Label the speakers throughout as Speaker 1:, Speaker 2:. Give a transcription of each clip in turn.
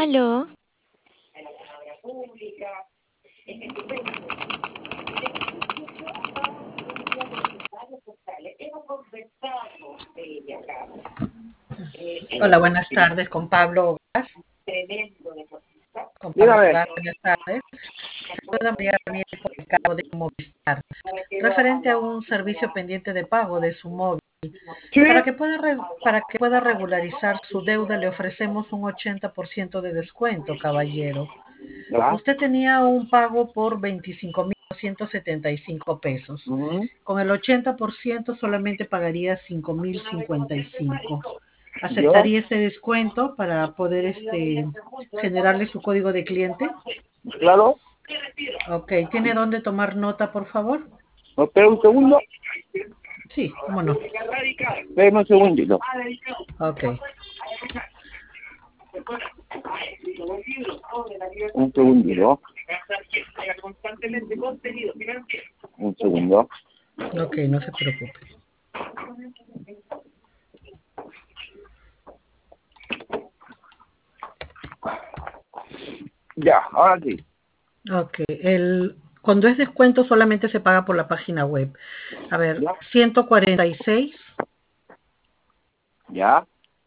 Speaker 1: Aló,
Speaker 2: Hola, buenas tardes, con Pablo Gas. Con Pablo
Speaker 3: Dígame.
Speaker 2: Gas, buenas tardes. Saluda María Ramírez por el cabo de Movistar. Referente a un servicio pendiente de pago de su móvil.
Speaker 3: Sí,
Speaker 2: Para que pueda regularizar su deuda, le ofrecemos un 80% de descuento, caballero.
Speaker 3: ya.
Speaker 2: Usted tenía un pago por 25.275 pesos.
Speaker 3: Ujú.
Speaker 2: Con el 80% solamente pagaría 5.055.
Speaker 3: Yo,
Speaker 2: ¿Aceptaría ese descuento para poder generarle su código de cliente?
Speaker 3: claro.
Speaker 2: Ok, ¿tiene dónde tomar nota, por favor?
Speaker 3: ¿Me espera un segundo?
Speaker 2: Sí, cómo no.
Speaker 3: Espérame un segundito.
Speaker 2: Ok,
Speaker 3: Un segundito. Un segundo.
Speaker 2: ok, no se preocupe.
Speaker 3: Ya, ahora sí.
Speaker 2: Ok, cuando es descuento solamente se paga por la página web. A ver,
Speaker 3: Ya,
Speaker 2: 146,
Speaker 3: ya,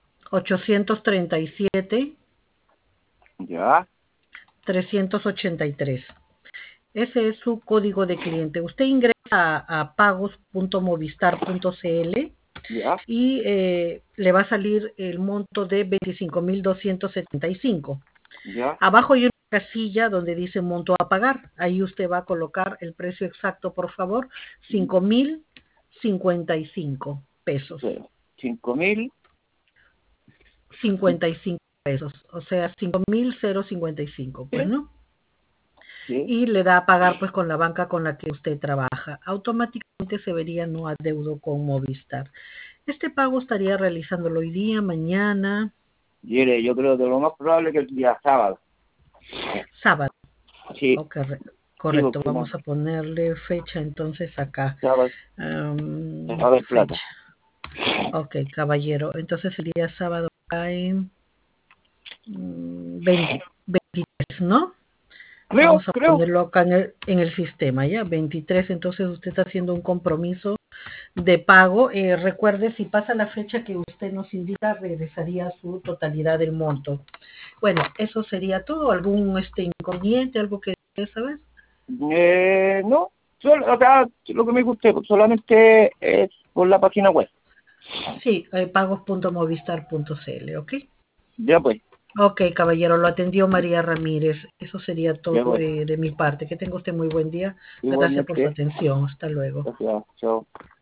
Speaker 2: 837,
Speaker 3: ya,
Speaker 2: 383. Ese es su código de cliente. Usted ingresa a pagos.movistar.cl
Speaker 3: ya,
Speaker 2: y le va a salir el monto de 25.275.
Speaker 3: ya.
Speaker 2: Abajo hay una casilla donde dice monto a pagar. Ahí usted va a colocar el precio exacto, por favor, 5.055 pesos.
Speaker 3: 5.000.
Speaker 2: 55 pesos, o sea, 5.055, pues,
Speaker 3: Sí,
Speaker 2: ¿no?
Speaker 3: sí.
Speaker 2: Y le da a pagar pues con la banca con la que usted trabaja. Automáticamente se vería no adeudo con Movistar. Este pago estaría realizándolo hoy día, mañana,
Speaker 3: Mire, yo creo que lo más probable es que el día sábado.
Speaker 2: sábado.
Speaker 3: Sí,
Speaker 2: Ok,
Speaker 3: sí,
Speaker 2: correcto.
Speaker 3: porque no.
Speaker 2: Vamos a ponerle fecha entonces acá.
Speaker 3: Sábado, sábado es plata.
Speaker 2: Fecha. Ok, caballero. Entonces sería sábado acá en 23, ¿no?
Speaker 3: Creo,
Speaker 2: Vamos a
Speaker 3: creo.
Speaker 2: ponerlo acá en el sistema, ¿ya? 23, entonces usted está haciendo un compromiso de pago. Recuerde, si pasa la fecha que usted nos indica, regresaría su totalidad del monto. Bueno, eso sería todo. ¿Algún inconveniente, algo que desee saber?
Speaker 3: No, solo, o sea, lo que me guste, solamente es por la página web.
Speaker 2: Sí, pagos.movistar.cl, ¿ok?
Speaker 3: Ya pues,
Speaker 2: Ok, caballero, lo atendió María Ramírez. Eso sería
Speaker 3: ya
Speaker 2: todo
Speaker 3: pues.
Speaker 2: de mi parte. Que tenga usted muy buen día. Gracias por su
Speaker 3: Igualmente,
Speaker 2: atención. Hasta luego.
Speaker 3: gracias, chao.